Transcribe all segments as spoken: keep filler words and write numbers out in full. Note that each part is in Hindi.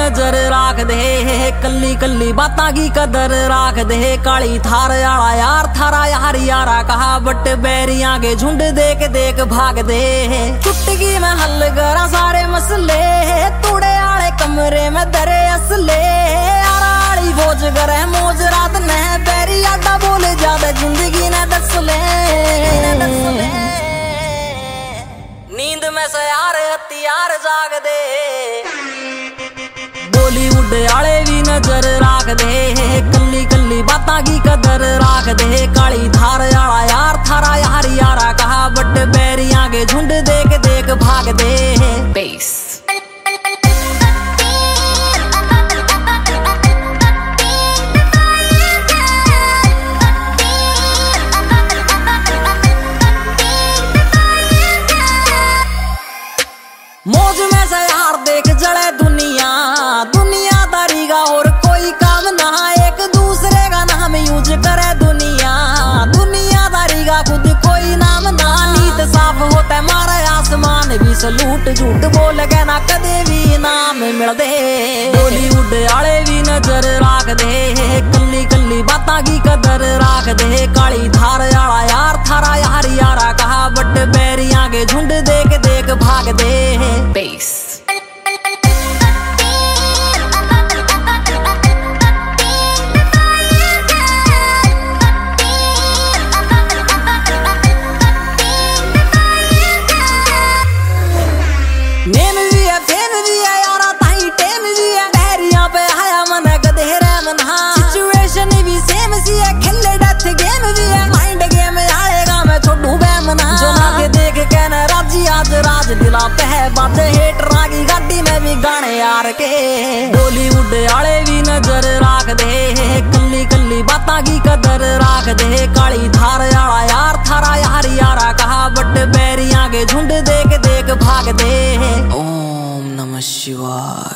नजर राख दे, कल्ली कल्ली बातां की कदर राख दे। काली थार आला यार थारा यार यारा कहा, बट बैरियां के झुंड देख देख भाग दे। चुटकी में हल करा सारे मसले, तूड़े आले कमरे में दरे असले। आराली भोज करे मौज रात ने, बैरी आडा बोले ज्यादा जिंदगी ने दस ले। नींद में से यार हथियार जाग दे, बॉलीवुड आले भी नजर राख दे, कल्ली कल्ली बातां की कदर राख दे। काली धार आला यार थारा यार यारा कहा, बट बैरियां के झुंड देख देख भाग दे। बेस मौज में से यार देख जले दुनिया, दुनियादारी का और कोई काम ना, एक दूसरे का नाम यूज करे दुनिया। दुनियादारी का खुद कोई नाम ना, नीत साफ होता है मारा आसमान भी सलूट। झूठ बोल के ना कदे भी नाम मिल दे, बॉलीवुड आले भी नजर राख दे, कल्ली कल्ली बातां की कदर राख दे। काली धार आला यार थारा यार यारा कहा, बट बैरियां के झुंड देख देख भाग दे। बेस नेम भी है फेम भी है यारा ताई टेम भी है, बैरियां पे आया मन गधेरे मना। सिचुएशन भी सेम सी है, खेले डेथ गेम भी है, माइंड गेम आएगा मैं छोड़ू बैमना। जो आगे देख के न राजी आज राज दिला पे है, बातें हेट रागी गाड़ी में भी गाने यार के। बॉलीवुड आले भी नजर राख दे, कल्ली कल्ली बातां की कदर राख दे। काली धार आला यार थारा यार यारा कहा, बट बैरियां के झुंड देख देख भाग दे। ओम नमः शिवाय।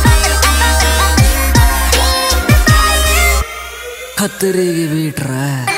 खतरे की बीट रहा है।